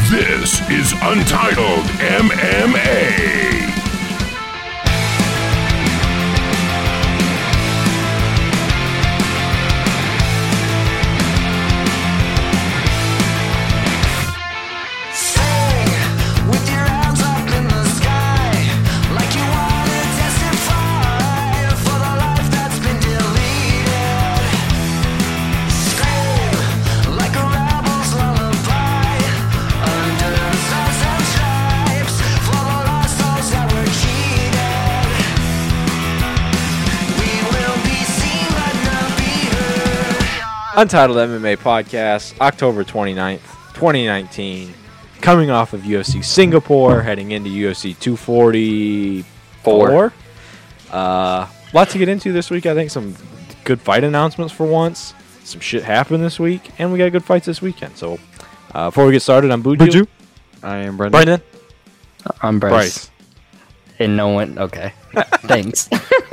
This is Untitled MMA. Untitled MMA Podcast, October 29th, 2019. Coming off of UFC Singapore, heading into UFC 244. Lot to get into this week. I think some good fight announcements for once. Some shit happened this week, and we got good fights this weekend. So, before we get started, I'm Buju. I am Brendan. I'm Bryce. And no one... Okay. Thanks.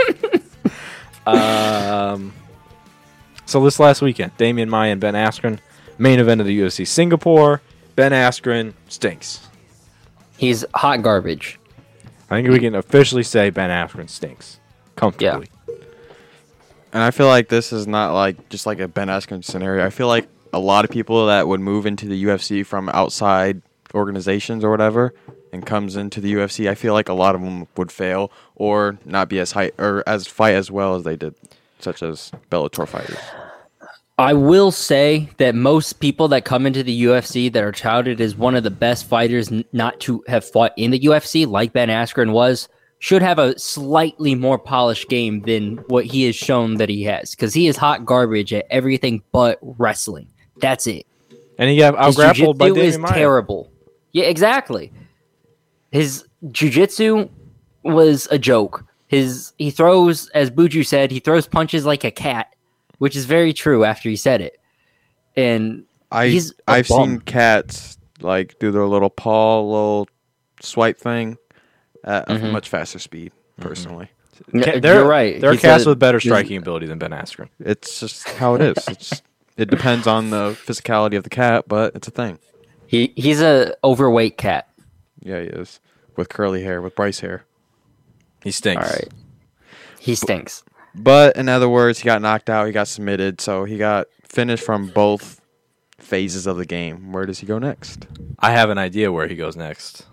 So this last weekend, Damian Maia and Ben Askren, main event of the UFC Singapore. Ben Askren stinks. He's hot garbage. I think we can officially say Ben Askren stinks. Comfortably. Yeah. And I feel like this is not like just like a Ben Askren scenario. I feel like a lot of people that would move into the UFC from outside organizations or whatever and comes into the UFC, I feel like a lot of them would fail or not be as high or as fight as well as they did, such as Bellator fighters. I will say that most people that come into the UFC that are touted as one of the best fighters not to have fought in the UFC, like Ben Askren was, should have a slightly more polished game than what he has shown that he has. Because he is hot garbage at everything but wrestling. That's it. And he got out-grappled by Damian Maia. Is terrible. Yeah, exactly. His jiu-jitsu was a joke. He throws, as Buju said, he throws punches like a cat, which is very true after he said it. And I've seen cats like do their little paw, little swipe thing at a much faster speed. Personally, you're right. There are cats with better striking ability than Ben Askren. It's just how it is. It depends on the physicality of the cat, but it's a thing. He's a overweight cat. Yeah, he is, with curly hair, with Bryce hair. He stinks. All right. He stinks. But in other words, he got knocked out. He got submitted. So he got finished from both phases of the game. Where does he go next? I have an idea where he goes next.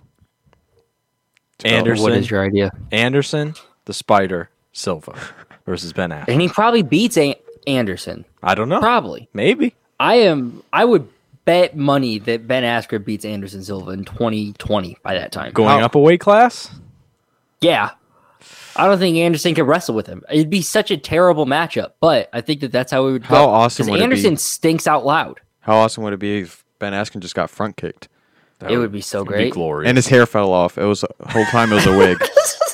Anderson. What is your idea? Anderson, the Spider, Silva versus Ben Askren. And he probably beats Anderson. I don't know. Probably. Maybe. I would bet money that Ben Askren beats Anderson Silva in 2020 by that time. Going up a weight class? Yeah. I don't think Anderson can wrestle with him. It'd be such a terrible matchup, but I think that's how it would go. How awesome would Anderson it be? stinks out loud. How awesome would it be if Ben Askren just got front kicked? It would be so great. Be glorious. And his hair fell off. It was the whole time it was a wig.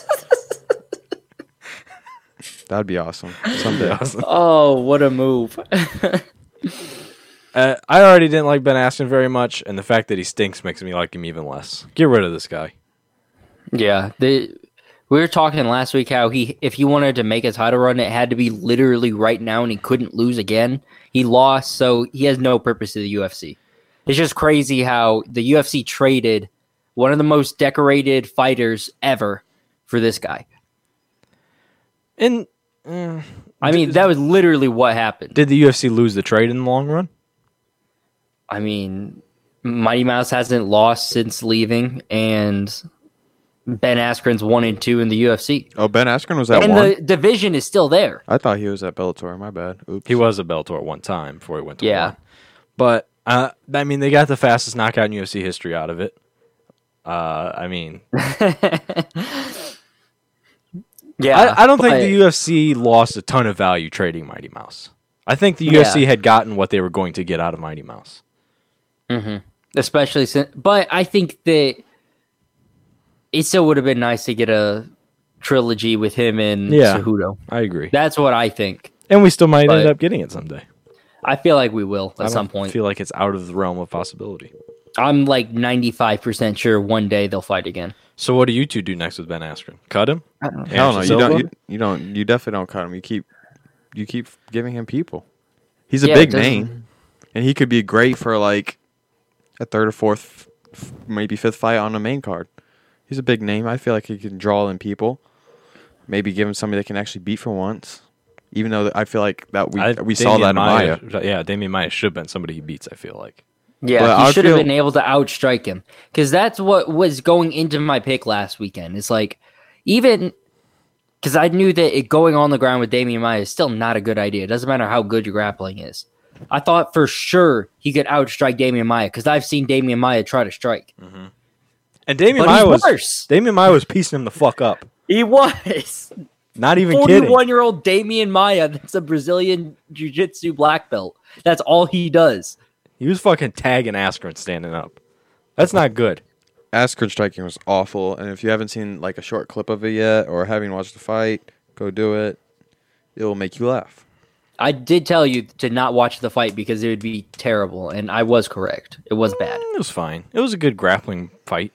That'd be awesome. Someday. Oh, what a move. I already didn't like Ben Askren very much, and the fact that he stinks makes me like him even less. Get rid of this guy. Yeah, we were talking last week how if he wanted to make a title run, it had to be literally right now, and he couldn't lose again. He lost, so he has no purpose to the UFC. It's just crazy how the UFC traded one of the most decorated fighters ever for this guy. And I mean, that was literally what happened. Did the UFC lose the trade in the long run? I mean, Mighty Mouse hasn't lost since leaving, and Ben Askren's 1-2 in the UFC. Oh, Ben Askren was at and 1? the division is still there. I thought he was at Bellator. My bad. Oops. He was at Bellator at one time before he went to Yeah. one. But, I mean, they got the fastest knockout in UFC history out of it. I mean... Yeah, I don't think the UFC lost a ton of value trading Mighty Mouse. I think the UFC had gotten what they were going to get out of Mighty Mouse. Mm-hmm. Especially since... But I think that it still would have been nice to get a trilogy with him and Cejudo. I agree. That's what I think. And we still might end up getting it someday. I feel like we will at some point. I feel like it's out of the realm of possibility. I'm like 95% sure one day they'll fight again. So what do you two do next with Ben Askren? Cut him? Hell no, you don't. You definitely don't cut him. You keep giving him people. He's a big name, and he could be great for like a third or fourth maybe fifth fight on the main card. He's a big name. I feel like he can draw in people. Maybe give him somebody that can actually beat for once. Even though I feel like that we saw that in Maya. Yeah, Damian Maya should have been somebody he beats, I feel like. Yeah, But he I should have feel- been able to outstrike him. Because that's what was going into my pick last weekend. It's like, even because I knew that going on the ground with Damian Maya is still not a good idea. It doesn't matter how good your grappling is. I thought for sure he could outstrike Damian Maya because I've seen Damian Maya try to strike. And Damian But Maya he's was worse. Damian Maya was piecing him the fuck up. He was. Not even kidding. 41-year-old Damian Maya, that's a Brazilian jiu-jitsu black belt. That's all he does. He was fucking tagging Askren standing up. That's not good. Askren striking was awful, and if you haven't seen like a short clip of it yet, or haven't watched the fight, go do it. It will make you laugh. I did tell you to not watch the fight because it would be terrible, and I was correct. It was bad. It was fine. It was a good grappling fight.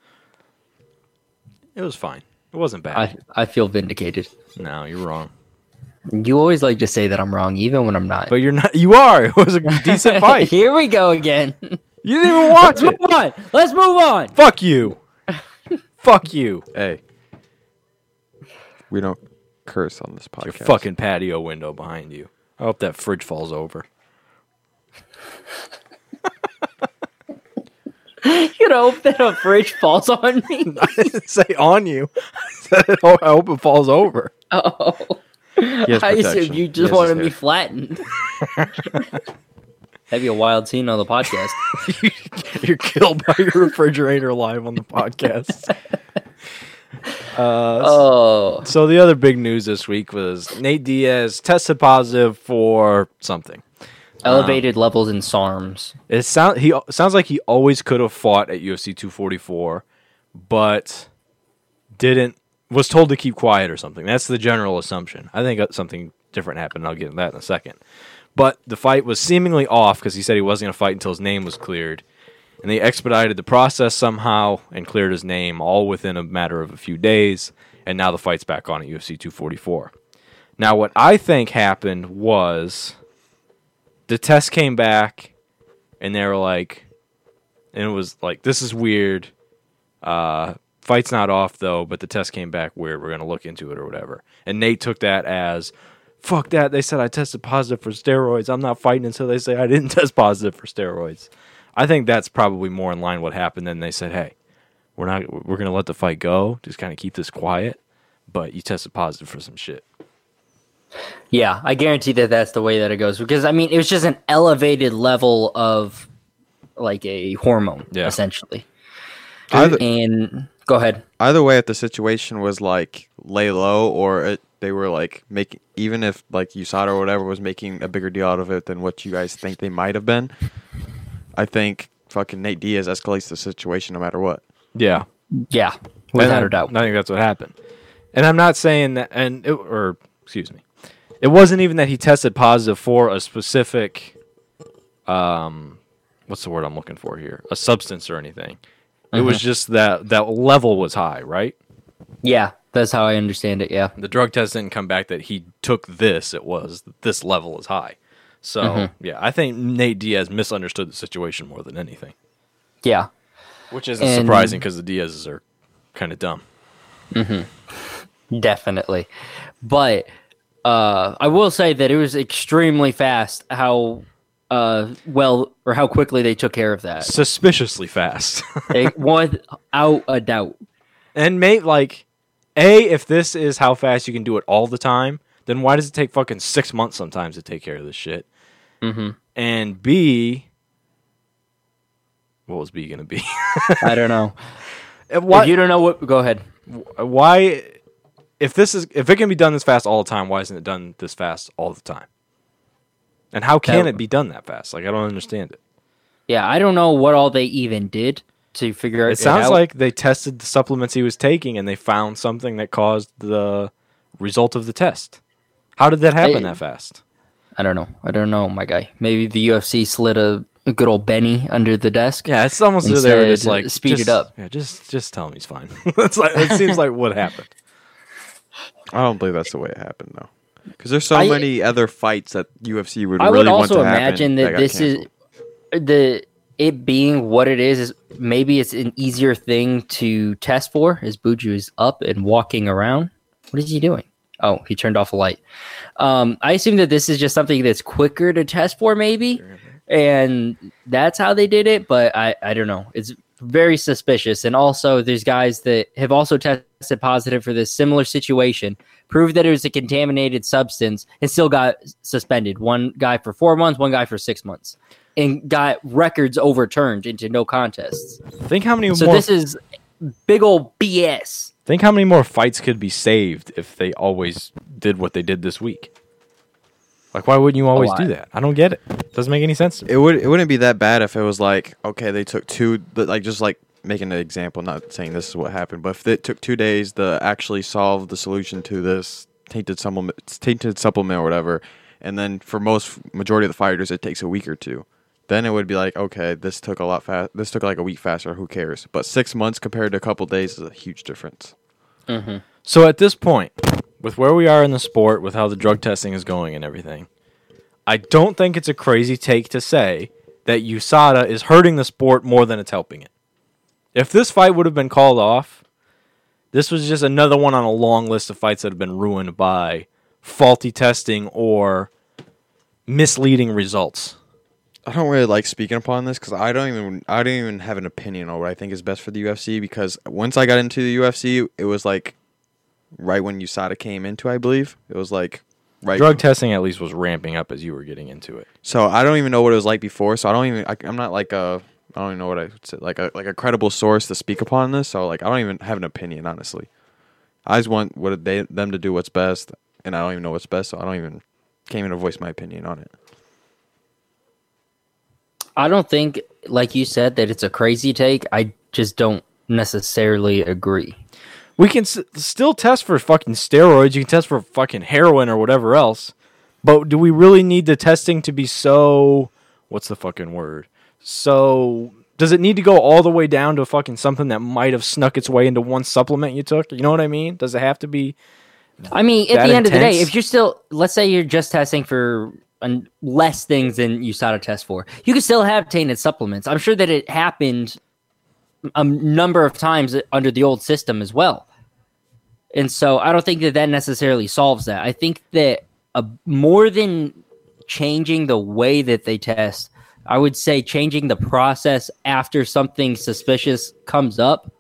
It was fine. It wasn't bad. I feel vindicated. No, you're wrong. You always like to say that I'm wrong, even when I'm not. But you're not. You are. It was a decent fight. Here we go again. You didn't even watch Let's it. move on. Let's move on. Fuck you. Fuck you. Hey, we don't curse on this podcast. Your fucking patio window behind you. I hope that fridge falls over. You know, hope that a fridge falls on me. I didn't say on you. I said, I hope it falls over. Oh. has I assumed protection. you He just has wanted his me hair. flattened. That'd be a wild scene on the podcast. You're killed by your refrigerator live on the podcast. Oh. So the other big news this week was Nate Diaz tested positive for something. Elevated levels in SARMs. It sounds like he always could have fought at UFC 244, but was told to keep quiet or something. That's the general assumption. I think something different happened, and I'll get into that in a second. But the fight was seemingly off because he said he wasn't going to fight until his name was cleared. And they expedited the process somehow and cleared his name all within a matter of a few days. And now the fight's back on at UFC 244. Now, what I think happened was the test came back and they were like, and it was like, this is weird. Fight's not off though, but the test came back weird. We're going to look into it or whatever. And Nate took that as, fuck that. They said I tested positive for steroids. I'm not fighting until they say I didn't test positive for steroids. I think that's probably more in line what happened. Then they said, hey, we're going to let the fight go. Just kind of keep this quiet. But you tested positive for some shit. Yeah, I guarantee that that's the way that it goes. Because, I mean, it was just an elevated level of, like, a hormone, essentially. And go ahead. Either way, if the situation was like lay low, or they were like making, even if like USADA or whatever was making a bigger deal out of it than what you guys think they might have been, I think fucking Nate Diaz escalates the situation no matter what. Yeah. Yeah, without a doubt. I think that's what happened. And I'm not saying that, excuse me. It wasn't even that he tested positive for a specific, what's the word I'm looking for here? A substance or anything. It was just that level was high, right? Yeah, that's how I understand it, yeah. The drug test didn't come back that he took this. It was this level is high. So, yeah, I think Nate Diaz misunderstood the situation more than anything. Yeah. Which isn't surprising because the Diaz's are kind of dumb. Definitely. But I will say that it was extremely fast how how quickly they took care of that. Suspiciously fast. Without a doubt. And mate, like, if this is how fast you can do it all the time, then why does it take fucking 6 months sometimes to take care of this shit? And B, what was B going to be? I don't know. Why, If you don't know what, go ahead. why, if it can be done this fast all the time, why isn't it done this fast all the time? And how can it be done that fast? Like, I don't understand it. Yeah, I don't know what all they even did to figure it out. It sounds like they tested the supplements he was taking and they found something that caused the result of the test. How did that happen that fast? I don't know, my guy. Maybe the UFC slid a good old Benny under the desk. Yeah, it's almost as Instead, they were just like speed it up. Yeah, just tell him he's fine. It seems like what happened. I don't believe that's the way it happened though, because there's so many other fights that UFC would I really would want also to happen. imagine that got this canceled. is it being what it is maybe it's an easier thing to test for. As Buju is up and walking around. What is he doing? Oh, he turned off a light. I assume that this is just something that's quicker to test for, maybe, and that's how they did it. But I don't know. It's very suspicious. And also, there's guys that have also tested positive for this similar situation, proved that it was a contaminated substance, and still got suspended. One guy for 4 months, one guy for 6 months, and got records overturned into no contests. Think how many So more. this is big old BS. Think how many more fights could be saved if they always did what they did this week. Like, why wouldn't you always do that? I don't get it. Doesn't make any sense. It wouldn't be that bad if it was like, okay, they took just like making an example, not saying this is what happened, but if it took 2 days to actually solve the solution to this tainted supplement or whatever, and then for majority of the fighters it takes a week or two, then it would be like, okay, this took like a week faster, who cares? But 6 months compared to a couple days is a huge difference. Mm-hmm. So at this point, with where we are in the sport, with how the drug testing is going and everything, I don't think it's a crazy take to say that USADA is hurting the sport more than it's helping it. If this fight would have been called off, this was just another one on a long list of fights that have been ruined by faulty testing or misleading results. I don't really like speaking upon this because I don't even have an opinion on what I think is best for the UFC, because once I got into the UFC, it was like right when USADA came into, I believe. It was like right. Drug testing at least was ramping up as you were getting into it. So I don't even know what it was like before. So I'm not like I don't even know what I would say, like a credible source to speak upon this. So like I don't even have an opinion, honestly. I just want them to do what's best, and I don't even know what's best, so can't even voice my opinion on it. I don't think, like you said, that it's a crazy take. I just don't necessarily agree. We can still test for fucking steroids. You can test for fucking heroin or whatever else. But do we really need the testing to be so... What's the fucking word? So... Does it need to go all the way down to fucking something that might have snuck its way into one supplement you took? You know what I mean? Does it have to be... I mean, at the end of the day, intense? if you're still... Let's say you're just testing for less things than USADA test for. You can still have tainted supplements. I'm sure that it happened a number of times under the old system as well. And so I don't think that necessarily solves that. I think that more than changing the way that they test, I would say changing the process after something suspicious comes up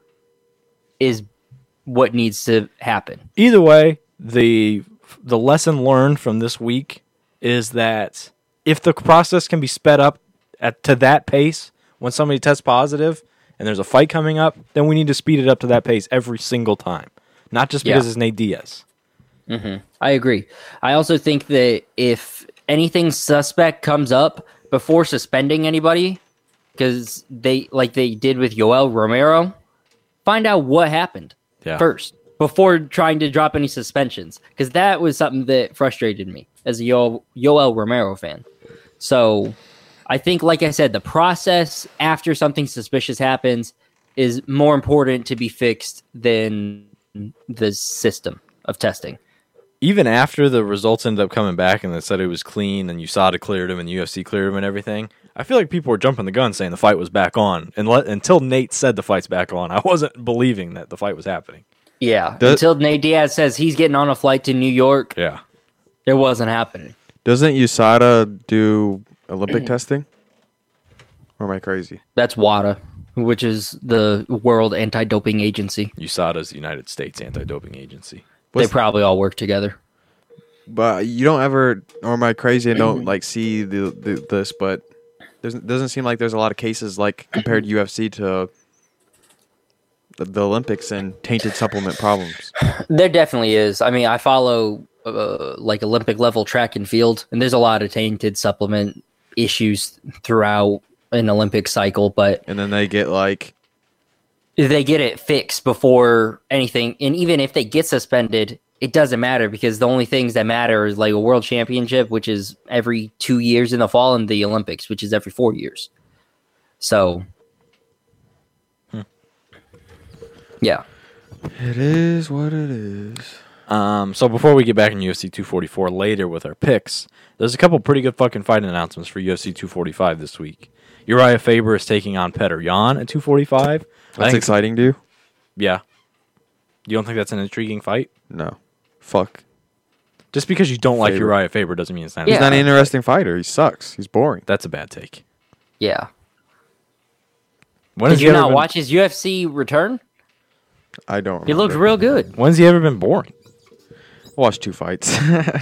is what needs to happen. Either way, the lesson learned from this week is that if the process can be sped up to that pace when somebody tests positive and there's a fight coming up, then we need to speed it up to that pace every single time. Not just because it's Nate Diaz. Mm-hmm. I agree. I also think that if anything suspect comes up before suspending anybody, because they did with Yoel Romero, find out what happened first before trying to drop any suspensions, because that was something that frustrated me as a Yoel Romero fan. So I think, like I said, the process after something suspicious happens is more important to be fixed than the system of testing. Even after the results ended up coming back and they said it was clean and USADA cleared him and UFC cleared him and everything, I feel like people were jumping the gun saying the fight was back on. And until Nate said the fight's back on, I wasn't believing that the fight was happening. Yeah, until Nate Diaz says he's getting on a flight to New York, it wasn't happening. Doesn't USADA do Olympic testing? Or am I crazy? That's WADA, which is the World Anti-Doping Agency. USADA's the United States Anti-Doping Agency. They probably all work together. But you don't ever, or am I crazy? I don't like see this, but doesn't seem like there's a lot of cases like compared to UFC to the Olympics and tainted supplement problems. There definitely is. I mean, I follow like Olympic level track and field, and there's a lot of tainted supplement issues throughout an Olympic cycle. And then they get it fixed before anything. And even if they get suspended, it doesn't matter, because the only things that matter is like a world championship, which is every 2 years in the fall, and the Olympics, which is every 4 years. So, yeah. It is what it is. So before we get back in UFC 244 later with our picks, there's a couple pretty good fucking fight announcements for UFC 245 this week. Uriah Faber is taking on Petr Yan at 245. That's exciting, dude. Yeah. You don't think that's an intriguing fight? No. Fuck. Just because you don't like Faber. Uriah Faber doesn't mean it's not. Yeah. He's not an interesting fighter. He sucks. He's boring. That's a bad take. Yeah. When Did has you he ever not been- watch his UFC return? I don't. He looked remember. real good. When's he ever been boring? Watched 2 fights.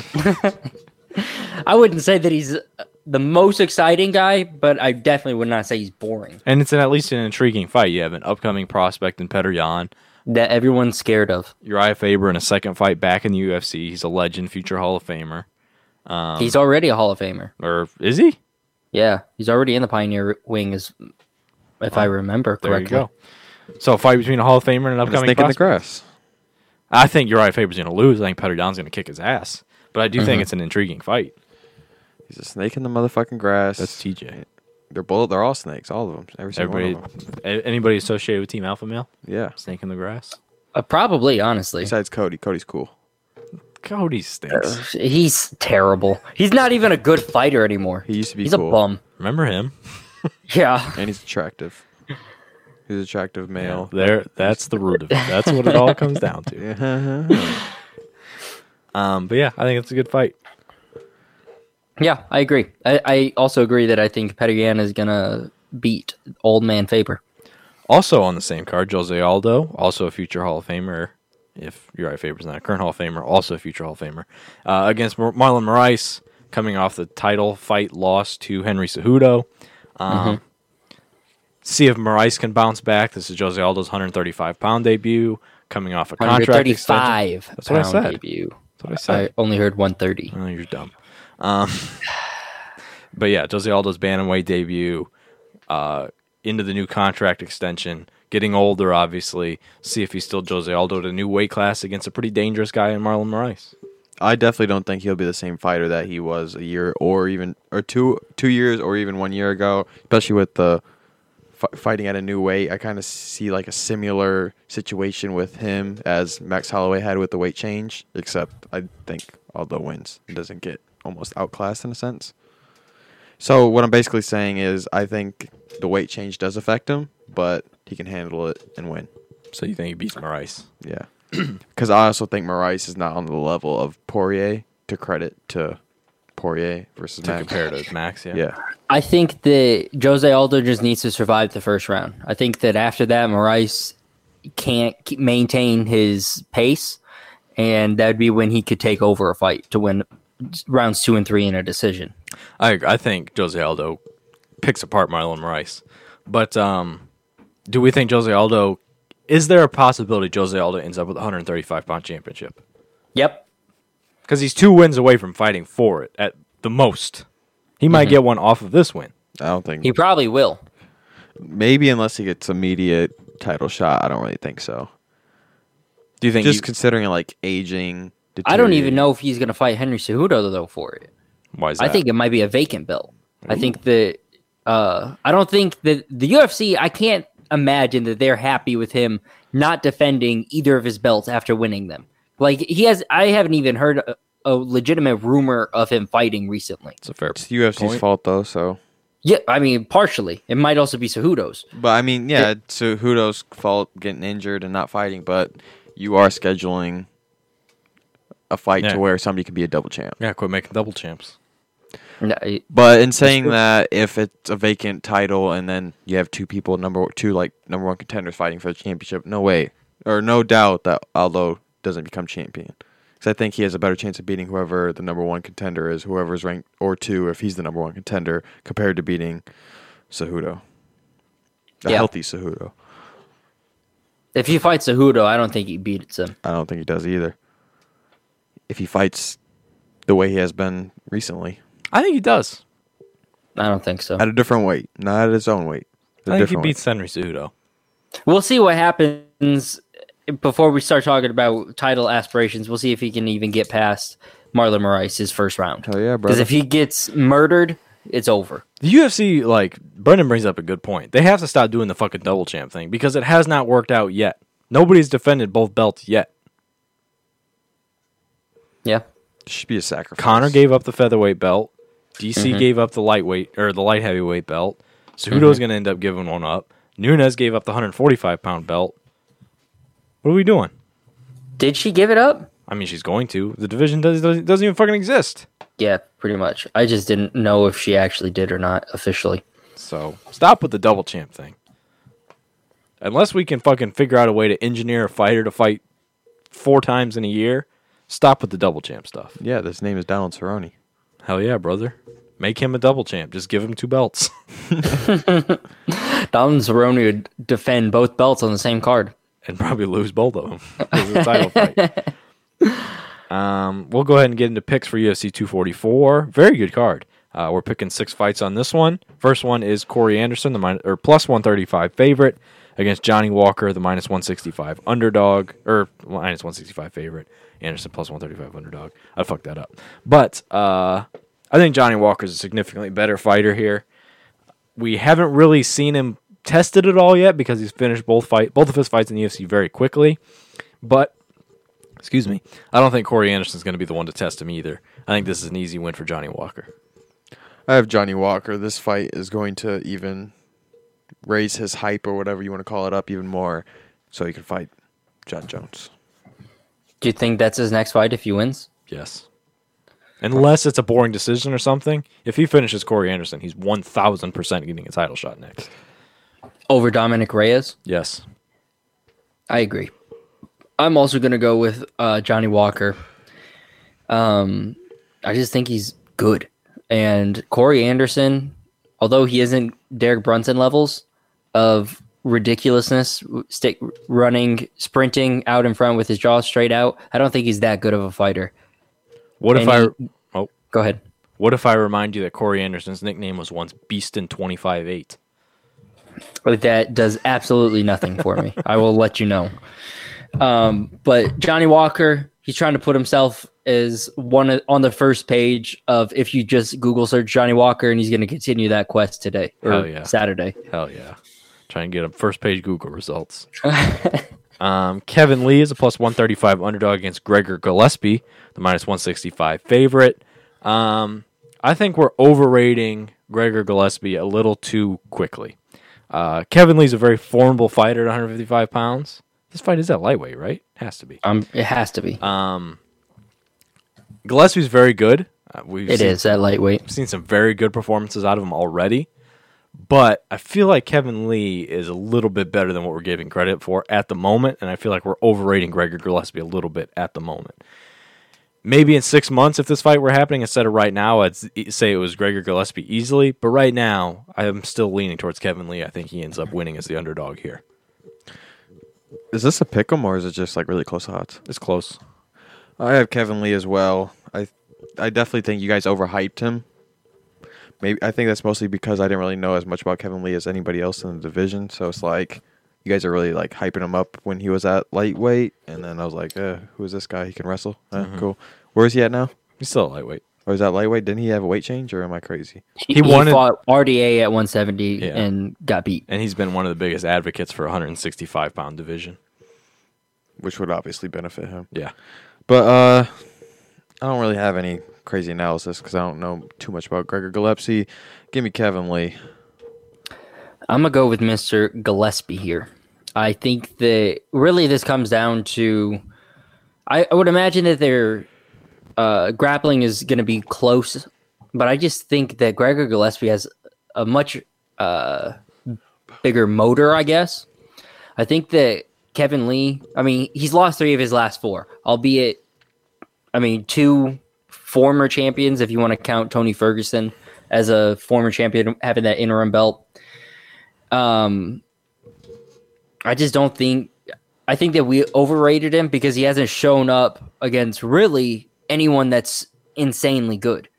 I wouldn't say that he's the most exciting guy, but I definitely would not say he's boring. And it's at least an intriguing fight. You have an upcoming prospect in Petr Yan, That everyone's scared of. Uriah Faber in a second fight back in the UFC. He's a legend, future Hall of Famer. He's already a Hall of Famer. Or is he? Yeah, he's already in the Pioneer Wing, if I remember There correctly. you go. So a fight between a Hall of Famer and an And a upcoming snake in the prospect. grass. I think Uriah Faber's going to lose. I think Petr Yan's going to kick his ass. But I do think it's an intriguing fight. He's a snake in the motherfucking grass. That's TJ. They're all snakes, all of them. Every single Everybody, one of them. anybody associated with Team Alpha Male? Yeah. Snake in the grass. Probably, honestly. Besides Cody. Cody's cool. Cody stinks. He's terrible. He's not even a good fighter anymore. He used to be He's cool. a bum. Remember him? Yeah. And he's attractive. He's an attractive male. There. That's the root of it. That's what it all comes down to. But yeah, I think it's a good fight. Yeah, I agree. I also agree that I think Petr Yan is going to beat Old Man Faber. Also on the same card, Jose Aldo, also a future Hall of Famer. If Uriah Faber's not a current Hall of Famer, also a future Hall of Famer. Against Marlon Moraes, coming off the title fight loss to Henry Cejudo. See if Moraes can bounce back. This is Jose Aldo's 135-pound debut, coming off a contract extension. 135 That's what I pound said. debut. That's what I said. I only heard 130. Oh, you're dumb. But yeah, Jose Aldo's bantamweight debut, into the new contract extension, getting older, obviously. See if he's still Jose Aldo at a new weight class against a pretty dangerous guy in Marlon Moraes. I definitely don't think he'll be the same fighter that he was a year or even or two years or even 1 year ago, especially with the fighting at a new weight. I kind of see like a similar situation with him as Max Holloway had with the weight change, except I think Aldo wins and doesn't get almost outclassed in a sense. So what I'm basically saying is I think the weight change does affect him, but he can handle it and win. So you think he beats Moraes? Yeah. Because I also think Moraes is not on the level of Poirier, to credit to Poirier versus To Max. compare to Max, yeah. Yeah. I think that Jose Aldo just needs to survive the first round. I think that after that, Moraes can't maintain his pace, and that would be when he could take over a fight to win rounds 2 and 3 in a decision. I think Jose Aldo picks apart Marlon Moraes. But do we think Jose Aldo... Is there a possibility Jose Aldo ends up with a 135-pound championship? Yep. Because he's 2 wins away from fighting for it at the most. He might get one off of this win. I don't think. He probably will. Maybe unless he gets immediate title shot. I don't really think so. Do you think Just considering like aging. I don't even know if he's going to fight Henry Cejudo, though, for it. why is that? I think it might be a vacant belt. I think that I don't think that the UFC, I can't imagine that they're happy with him not defending either of his belts after winning them. Like I haven't even heard a legitimate rumor of him fighting recently. it's a fair It's UFC's point. fault though. So, Yeah, I mean, partially. It might also be Cejudo's. but I mean, yeah, it's Cejudo's fault getting injured and not fighting. But you are scheduling a fight Yeah. to where somebody could be a double champ. Yeah, quit making double champs. No, But in saying that, if it's a vacant title and then you have two people, number one contenders fighting for the championship, no way or no doubt that Aldo doesn't become champion. Because I think he has a better chance of beating whoever the number one contender is, whoever's ranked or 2 if he's the number one contender, compared to beating Cejudo. A Yeah. healthy Cejudo. if he fights Cejudo, I don't think he beats him. I don't think he does either. If he fights the way he has been recently. I think he does. I don't think so. At a different weight. Not at his own weight. A I think he different weight. beats Henry Cejudo. We'll see what happens before we start talking about title aspirations. We'll see if he can even get past Marlon Moraes his first round. Hell yeah, Because brother. if he gets murdered, it's over. The UFC, like, Brendan brings up a good point. They have to stop doing the fucking double champ thing because it has not worked out yet. Nobody's defended both belts yet. Yeah. Should be a sacrifice. Connor gave up the featherweight belt. DC gave up the lightweight or the light heavyweight belt. Cejudo's going to end up giving one up. Nunes gave up the 145-pound belt. What are we doing? Did she give it up? I mean, she's going to. The division doesn't even fucking exist. Yeah, pretty much. I just didn't know if she actually did or not officially. So stop with the double champ thing. Unless we can fucking figure out a way to engineer a fighter to fight 4 times in a year, stop with the double champ stuff. Yeah, his name is Donald Cerrone. Hell yeah, brother. Make him a double champ. Just give him 2 belts. Donald Cerrone would defend both belts on the same card. And probably lose both of them. It's a title fight. We'll go ahead and get into picks for UFC 244. Very good card. We're picking 6 fights on this one. First one is Corey Anderson, the plus 135 favorite, against Johnny Walker, the minus 165 underdog, or minus 165 favorite. Anderson plus 135 underdog. I fucked that up. But I think Johnny Walker's a significantly better fighter here. We haven't really seen him tested at all yet because he's finished both of his fights in the UFC very quickly. But, excuse me, I don't think Corey Anderson's going to be the one to test him either. I think this is an easy win for Johnny Walker. I have Johnny Walker. This fight is going to even raise his hype or whatever you want to call it up even more so he can fight John Jones. Do you think that's his next fight if he wins? Yes. Unless it's a boring decision or something. If he finishes Corey Anderson, he's 1,000% getting a title shot next. Over Dominic Reyes? Yes. I agree. I'm also going to go with Johnny Walker. I just think he's good. And Corey Anderson, although he isn't Derek Brunson levels of ridiculousness, sprinting out in front with his jaw straight out, I don't think he's that good of a fighter. Go ahead. What if I remind you that Corey Anderson's nickname was once Beastin 25-8? But that does absolutely nothing for me. I will let you know. But Johnny Walker, he's trying to put himself as one on the first page of if you just Google search Johnny Walker, and he's going to continue that quest today or Saturday. Hell yeah. Try and get him first page Google results. Kevin Lee is a plus 135 underdog against Gregor Gillespie, the minus 165 favorite. I think we're overrating Gregor Gillespie a little too quickly. Kevin Lee's a very formidable fighter at 155 pounds. This fight is at lightweight, right? Has to be. It has to be. Gillespie's very good. It is at lightweight. We've seen some very good performances out of him already. But I feel like Kevin Lee is a little bit better than what we're giving credit for at the moment, and I feel like we're overrating Gregor Gillespie a little bit at the moment. Maybe in 6 months, if this fight were happening, instead of right now, I'd say it was Gregor Gillespie easily. But right now, I'm still leaning towards Kevin Lee. I think he ends up winning as the underdog here. Is this a pick'em or is it just like really close odds? It's close. I have Kevin Lee as well. I definitely think you guys overhyped him. Maybe I think that's mostly because I didn't really know as much about Kevin Lee as anybody else in the division. So it's like you guys are really like hyping him up when he was at lightweight, and then I was like, who is this guy? He can wrestle. Cool. Where is he at now? He's still a lightweight. Or is that lightweight? Didn't he have a weight change, or am I crazy? He fought RDA at 170 and got beat. And he's been one of the biggest advocates for 165-pound division. Which would obviously benefit him. Yeah. But I don't really have any crazy analysis because I don't know too much about Gregor Gillespie. Give me Kevin Lee. I'm going to go with Mr. Gillespie here. I think that really this comes down to... I would imagine that their grappling is going to be close, but I just think that Gregor Gillespie has a much bigger motor, I guess. I think that Kevin Lee, he's lost 3 of his last 4, albeit, 2 former champions, if you want to count Tony Ferguson as a former champion having that interim belt. I just don't think... I think that we overrated him because he hasn't shown up against really anyone that's insanely good.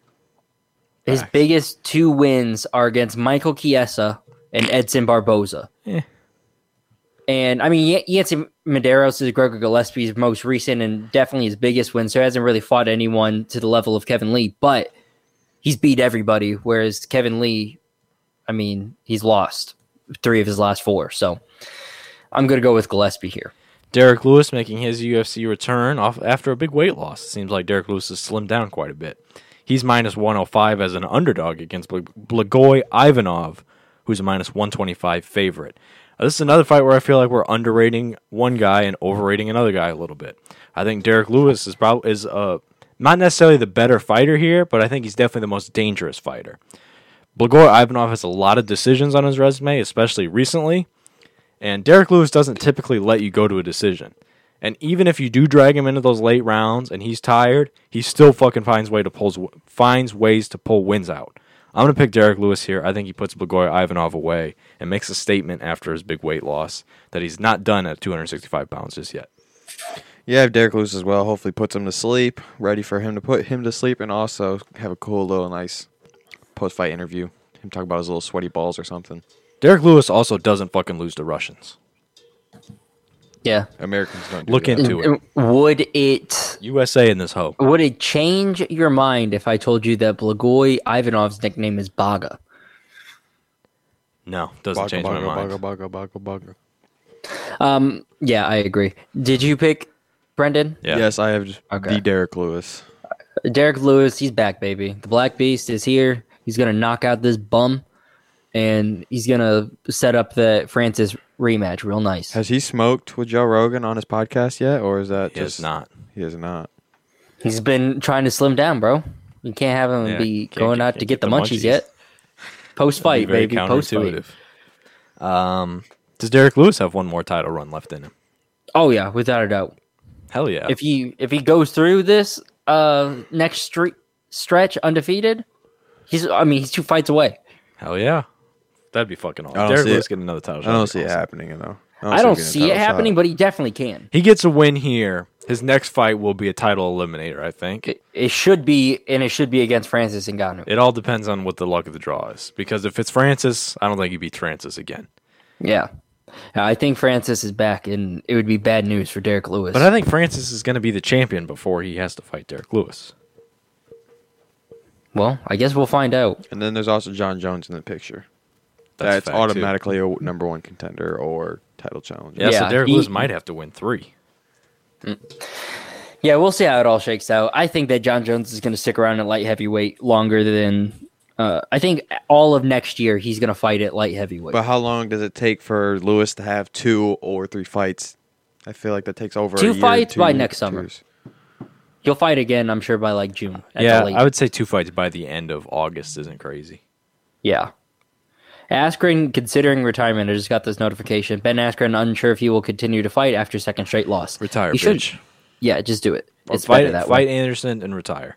His biggest 2 wins are against Michael Chiesa and Edson Barboza. Yeah. And, Yancy Medeiros is Gregor Gillespie's most recent and definitely his biggest win, so he hasn't really fought anyone to the level of Kevin Lee, but he's beat everybody, whereas Kevin Lee, he's lost 3 of his last 4, so... I'm going to go with Gillespie here. Derek Lewis making his UFC return off after a big weight loss. It seems like Derek Lewis has slimmed down quite a bit. He's minus 105 as an underdog against Blagoy Ivanov, who's a minus 125 favorite. This is another fight where I feel like we're underrating one guy and overrating another guy a little bit. I think Derek Lewis is not necessarily the better fighter here, but I think he's definitely the most dangerous fighter. Blagoy Ivanov has a lot of decisions on his resume, especially recently, and Derek Lewis doesn't typically let you go to a decision. And even if you do drag him into those late rounds and he's tired, he still fucking finds ways to pull wins out. I'm going to pick Derek Lewis here. I think he puts Blagoy Ivanov away and makes a statement after his big weight loss that he's not done at 265 pounds just yet. Yeah, I have Derek Lewis as well. Hopefully puts him to sleep. Ready for him to put him to sleep and also have a cool little nice post-fight interview. Him talk about his little sweaty balls or something. Derek Lewis also doesn't fucking lose to Russians. Yeah. Americans don't do Look that. into it. Would it USA in this hoe. would it change your mind if I told you that Blagoy Ivanov's nickname is Baga? No, doesn't change my mind. Baga. Yeah, I agree. Did you pick Brendan? Yeah. Yes, I have Okay. the Derek Lewis. Derek Lewis, he's back, baby. The Black Beast is here. He's gonna knock out this bum, and he's gonna set up the Francis rematch real nice. Has he smoked with Joe Rogan on his podcast yet, or is that He just has not. He has not. He's been trying to slim down, bro. You can't have him Yeah, be can't going out can't to get the munchies yet. Post Be fight, very baby. Post fight. counterintuitive. Does Derek Lewis have one more title run left in him? Oh yeah, without a doubt. Hell yeah. If he goes through this next stretch undefeated, he's 2 fights away. Hell yeah. That'd be fucking awesome. I don't Derek see Lewis it. getting another title shot. I don't would be see it awesome. happening though. I don't being a see it title shot. happening, but he definitely can. He gets a win here. His next fight will be a title eliminator, I think. It should be, and it should be against Francis Ngannou. It all depends on what the luck of the draw is. Because if it's Francis, I don't think he beats Francis again. Yeah. I think Francis is back, and it would be bad news for Derek Lewis. But I think Francis is going to be the champion before he has to fight Derek Lewis. Well, I guess we'll find out. And then there's also John Jones in the picture. That's That's a fact, automatically a number one contender or title challenger. Yeah, so Yeah, Derek he- Lewis might have to win 3. Yeah, we'll see how it all shakes out. I think that John Jones is going to stick around at light heavyweight longer than... I think all of next year he's going to fight at light heavyweight. But how long does it take for Lewis to have 2 or 3 fights? I feel like that takes over 2 a year. fights 2 by years, next 2 summer. years. He'll fight again, I'm sure, by like June. at the Yeah, latest. I would say 2 fights by the end of August isn't crazy. Yeah. Askren considering retirement. I just got this notification. Ben Askren unsure if he will continue to fight after second straight loss. Retire, He should. bitch. Yeah, just do it. Or It's better fight, that fight way. Anderson and retire.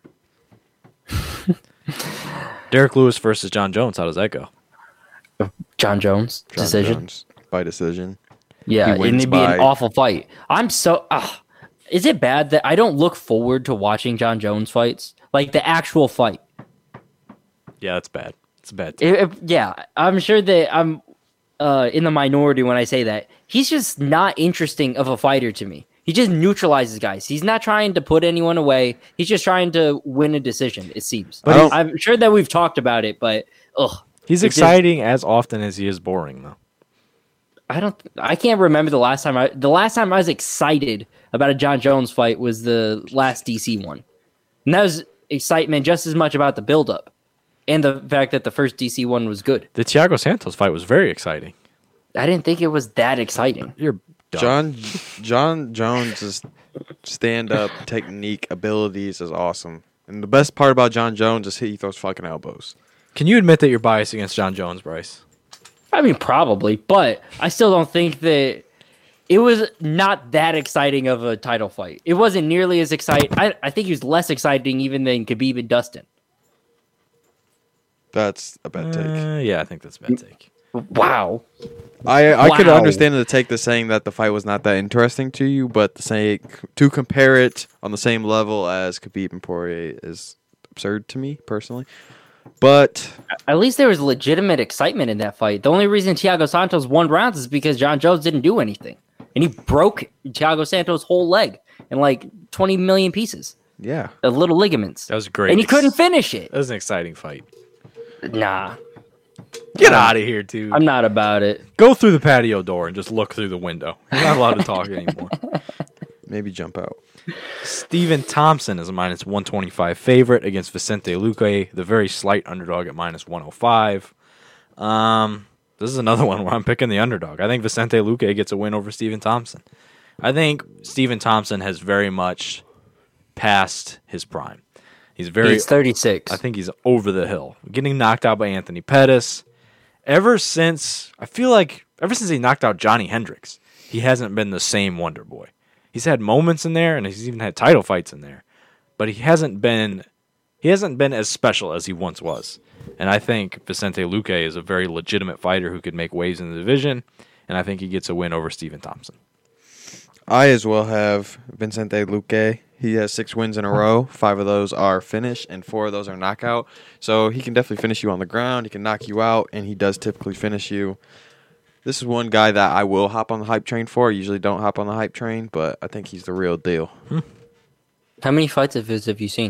Derek Lewis versus John Jones. How does that go? John Jones John decision. Jones by decision. Yeah, He wins and it'd be an by- awful fight. I'm so. Is it bad that I don't look forward to watching John Jones fights? Like the actual fight. Yeah, that's bad. It's a bad team. Yeah, I'm sure that I'm in the minority when I say that. He's just not interesting of a fighter to me. He just neutralizes guys. He's not trying to put anyone away. He's just trying to win a decision, it seems. But I'm sure that we've talked about it, but He's it just- exciting as often as he is boring, though. I can't remember the last time I was excited about a John Jones fight was the last DC one. And that was excitement just as much about the buildup and the fact that the first DC one was good. The Thiago Santos fight was very exciting. I didn't think it was that exciting. You're dumb. John Jones' stand-up technique abilities is awesome. And the best part about John Jones is he throws fucking elbows. Can you admit that you're biased against John Jones, Bryce? I mean, probably, but I still don't think that it was not that exciting of a title fight. It wasn't nearly as exciting. I think he was less exciting even than Khabib and Dustin. That's a bad take. Yeah, I think that's a bad take. Wow. I could Wow. understand the take the saying that the fight was not that interesting to you, but to compare it on the same level as Khabib and Poirier is absurd to me personally. But At least there was legitimate excitement in that fight. The only reason Thiago Santos won rounds is because John Jones didn't do anything. And he broke Thiago Santos' whole leg in like 20 million pieces yeah, of little ligaments. That was great. And he couldn't finish it. That was an exciting fight. Nah. Get out of here, dude. I'm not about it. Go through the patio door and just look through the window. You're not allowed to talk anymore. Maybe jump out. Stephen Thompson is a minus 125 favorite against Vicente Luque, the very slight underdog at minus 105. This is another one where I'm picking the underdog. I think Vicente Luque gets a win over Stephen Thompson. I think Stephen Thompson has very much passed his prime. He's 36. I think he's over the hill. Getting knocked out by Anthony Pettis. Ever since he knocked out Johnny Hendricks, he hasn't been the same Wonder Boy. He's had moments in there, and he's even had title fights in there, but he hasn't been as special as he once was. And I think Vicente Luque is a very legitimate fighter who could make waves in the division, and I think he gets a win over Stephen Thompson. I as well have Vicente Luque. He has 6 wins in a row. 5 of those are finish, and 4 of those are knockout. So he can definitely finish you on the ground. He can knock you out, and he does typically finish you. This is one guy that I will hop on the hype train for. I usually don't hop on the hype train, but I think he's the real deal. How many fights of his have you seen?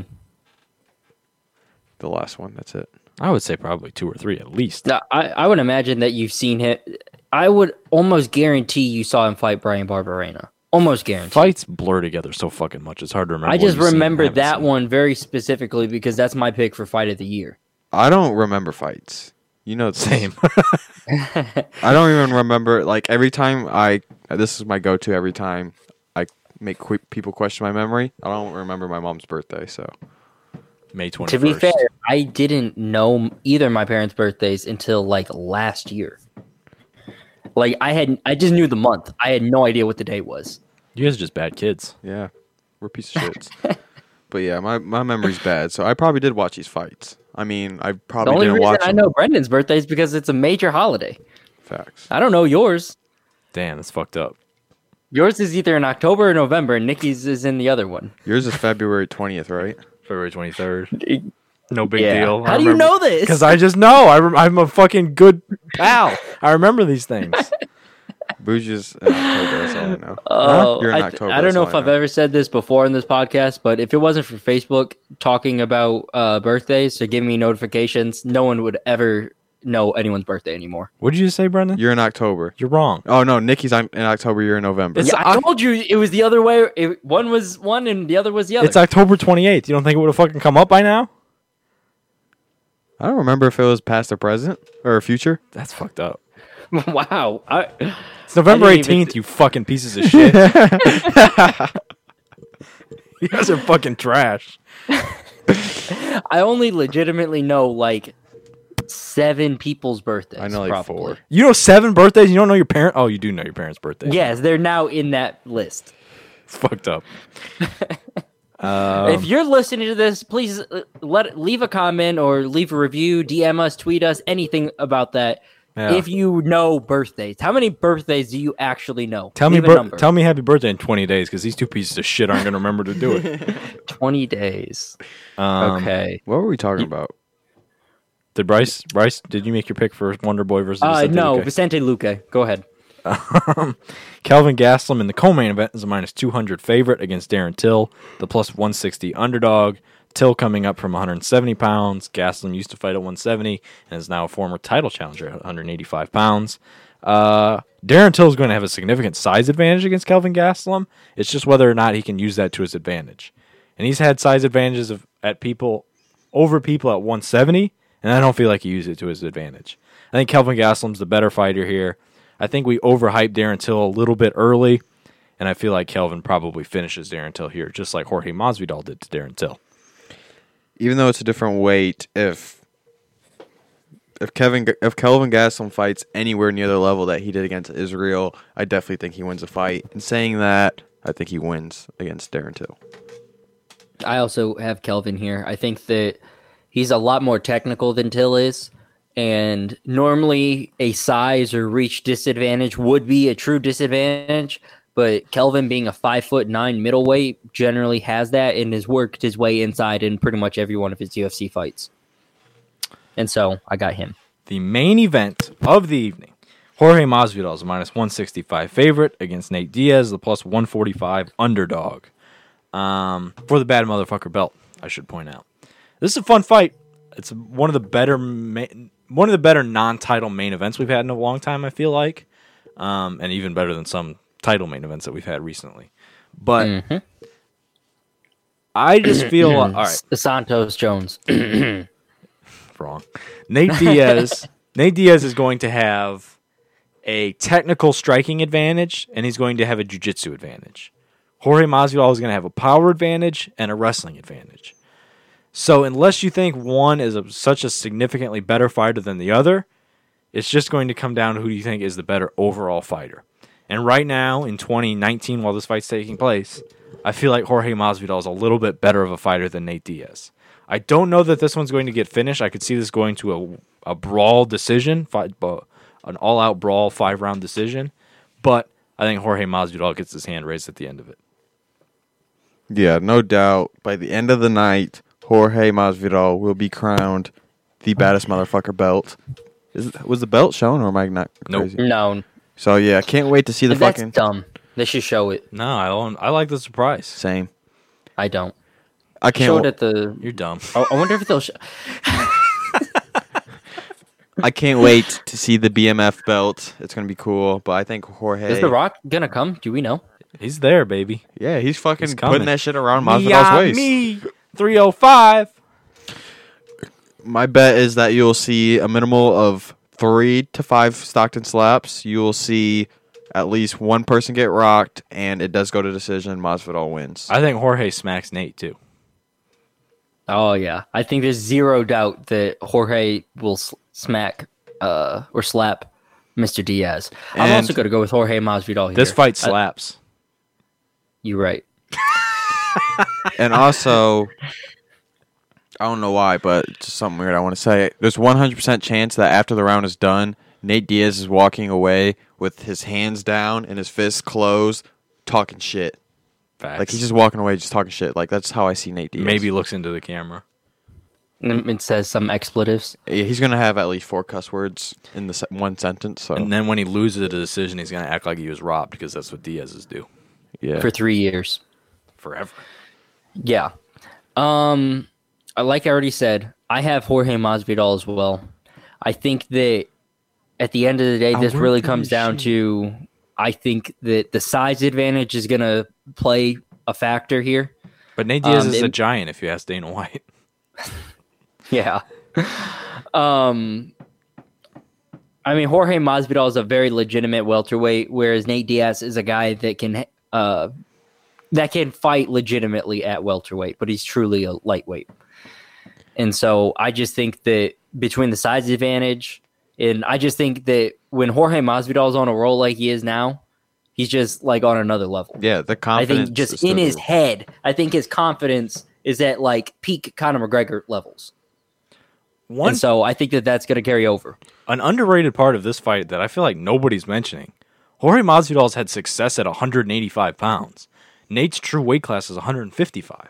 The last one, that's it. I would say probably 2 or 3 at least. No, I would imagine that you've seen him. I would almost guarantee you saw him fight Brian Barberena. Almost guaranteed. Fights blur together so fucking much. It's hard to remember. I just what you've seen and remember haven't that seen. one very specifically because that's my pick for fight of the year. I don't remember fights. You know, Same. I don't even remember. Like every time this is my go-to. Every time I make people question my memory, I don't remember my mom's birthday. So May 21st. To be fair, I didn't know either of my parents' birthdays until like last year. Like I just knew the month. I had no idea what the date was. You guys are just bad kids. yeah, we're a piece of shits. But yeah, my memory's bad. So I probably did watch these fights. I mean, I The probably only didn't reason watch I them. know Brendan's birthday is because it's a major holiday. Facts. I don't know yours. Damn, that's fucked up. Yours is either in October or November, and Nikki's is in the other one. Yours is February 20th, right? February 23rd. No big Yeah. deal. How do you know this? Because I just know. I'm a fucking good pal. I remember these things. Bougie's in October, that's all I know. Oh, You're in I October. don't that's know all if I I've ever said this before in this podcast, but if it wasn't for Facebook talking about birthdays to give me notifications, no one would ever know anyone's birthday anymore. What did you say, Brendan? You're in October. You're wrong. Oh, no, Nikki's in October, you're in November. It's- Yeah, I told you it was the other way. One was one and the other was the other. It's October 28th. You don't think it would have fucking come up by now? I don't remember if it was past or present or future. That's fucked up. Wow. It's November I didn't even- 18th, you fucking pieces of shit. You guys are fucking trash. I only legitimately know like 7 people's birthdays. I know like probably. 4. You know 7 birthdays? You don't know your parent? Oh, you do know your parents' birthday. Yes, they're now in that list. It's fucked up. If you're listening to this, please leave a comment or leave a review, DM us, tweet us, anything about that. Yeah. If you know birthdays, how many birthdays do you actually know? Tell me Leave a number. tell me happy birthday in 20 days because these 2 pieces of shit aren't going to remember to do it. 20 days. Um, Okay. What were we talking about? Did Bryce, did you make your pick for Wonder Boy versus Vicente No, Luque? Vicente Luque. Go ahead. Kelvin Gastelum in the co-main event is a minus 200 favorite against Darren Till, the plus 160 underdog. Till coming up from 170 pounds. Gastelum used to fight at 170 and is now a former title challenger at 185 pounds. Darren Till is going to have a significant size advantage against Kelvin Gastelum. It's just whether or not he can use that to his advantage. And he's had size advantages over people at 170, and I don't feel like he used it to his advantage. I think Kelvin Gastelum's the better fighter here. I think we overhyped Darren Till a little bit early, and I feel like Kelvin probably finishes Darren Till here, just like Jorge Masvidal did to Darren Till. Even though it's a different weight, if Kelvin Gastelum fights anywhere near the level that he did against Israel, I definitely think he wins a fight. And saying that, I think he wins against Darren Till. I also have Kelvin here. I think that he's a lot more technical than Till is. And normally a size or reach disadvantage would be a true disadvantage. But Kelvin being a 5'9" middleweight generally has that and has worked his way inside in pretty much every one of his UFC fights. And so I got him. The main event of the evening, Jorge Masvidal is a minus 165 favorite against Nate Diaz, the plus 145 underdog. For the bad motherfucker belt, I should point out. This is a fun fight. It's one of the better one of the better non-title main events we've had in a long time, I feel like. And even better than some title main events that we've had recently. But I just feel all right. Santos Jones. Wrong. Nate Diaz. Nate Diaz is going to have a technical striking advantage, and he's going to have a jiu-jitsu advantage. Jorge Masvidal is going to have a power advantage and a wrestling advantage. So unless you think one is such a significantly better fighter than the other, it's just going to come down to who you think is the better overall fighter. And right now, in 2019, while this fight's taking place, I feel like Jorge Masvidal is a little bit better of a fighter than Nate Diaz. I don't know that this one's going to get finished. I could see this going to a brawl decision, an all-out brawl, 5-round decision. But I think Jorge Masvidal gets his hand raised at the end of it. Yeah, no doubt. By the end of the night, Jorge Masvidal will be crowned the baddest motherfucker belt. Was the belt shown, or am I not crazy? No. So, yeah, I can't wait to see the That's fucking... dumb. They should show it. No, I like the surprise. Same. I don't. I can't... Show it at the... You're dumb. I wonder if they'll... I can't wait to see the BMF belt. It's going to be cool, but I think Jorge... Is The Rock gonna come? Do we know? He's there, baby. Yeah, he's fucking coming. putting that shit around Masvidal's waist. Me, 305. My bet is that you'll see a minimal of 3 to 5 Stockton slaps. You will see at least one person get rocked, and it does go to decision. Masvidal wins. I think Jorge smacks Nate, too. Oh, yeah. I think there's zero doubt that Jorge will smack or slap Mr. Diaz. I'm And also going to go with Jorge Masvidal here. This fight slaps. You're right. And also, I don't know why, but just something weird I want to say. There's 100% chance that after the round is done, Nate Diaz is walking away with his hands down and his fists closed, talking shit. Facts. Like, he's just walking away, just talking shit. Like, that's how I see Nate Diaz. Maybe looks into the camera. And it says some expletives. Yeah, he's going to have at least 4 cuss words in the one sentence. So And then when he loses a decision, he's going to act like he was robbed because that's what Diaz's do. yeah. For 3 years. Forever. Yeah. Like I already said, I have Jorge Masvidal as well. I think that at the end of the day, this really comes down to, I think that the size advantage is going to play a factor here. But Nate Diaz is a giant, if you ask Dana White. Yeah. I mean, Jorge Masvidal is a very legitimate welterweight, whereas Nate Diaz is a guy that can fight legitimately at welterweight, but he's truly a lightweight. And so I just think that between the size advantage, and I just think that when Jorge Masvidal is on a roll like he is now, he's just like on another level. Yeah, the I confidence. think just in his head, I think his confidence is at like peak Conor McGregor levels. And so I think that that's going to carry over. An underrated part of this fight that I feel like nobody's mentioning, Jorge Masvidal's had success at 185 pounds. Nate's true weight class is 155.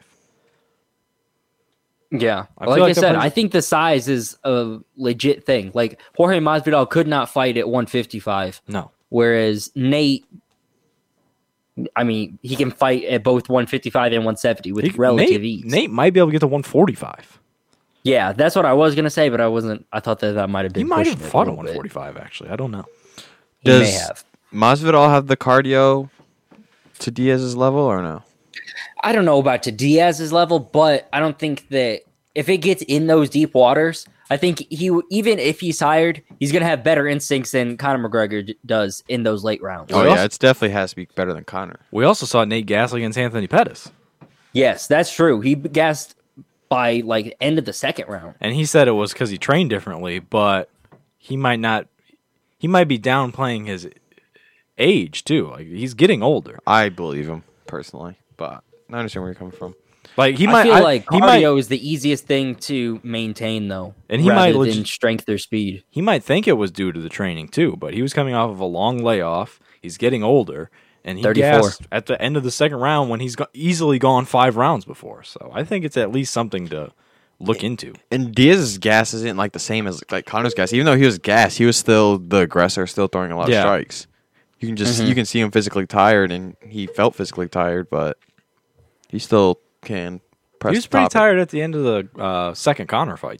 Yeah. I Like feel I like said, I think the size is a legit thing. Like Jorge Masvidal could not fight at 155. No. Whereas Nate, I mean, he can fight at both 155 and 170 with relative ease. Nate might be able to get to 145. Yeah, that's what I was going to say, but I wasn't. I thought that might have been He might pushing have it a fought at little bit. 145, actually. I don't know. He may have. Masvidal have the cardio to Diaz's level or no? I don't know about to Diaz's level, but I don't think that if it gets in those deep waters, I think even if he's tired, he's going to have better instincts than Conor McGregor does in those late rounds. Oh, yeah, it definitely has to be better than Conor. We also saw Nate gas against Anthony Pettis. Yes, that's true. He gassed by like end of the second round. And he said it was because he trained differently, but he might not. He might be downplaying his age, too. Like, he's getting older. I believe him, personally, but I understand where you're coming from. Like I feel like cardio is the easiest thing to maintain, though, and he rather might than strength or speed. He might think it was due to the training too, but he was coming off of a long layoff. He's getting older, and he 34 gassed at the end of the second round when he's easily gone 5 rounds before. So I think it's at least something to look into. And Diaz's gas isn't like the same as like Conor's gas. Even though he was gassed, he was still the aggressor, still throwing a lot of strikes. You can just you can see him physically tired, and he felt physically tired, but he still can press. He was pretty tired at the end of the second Conor fight too.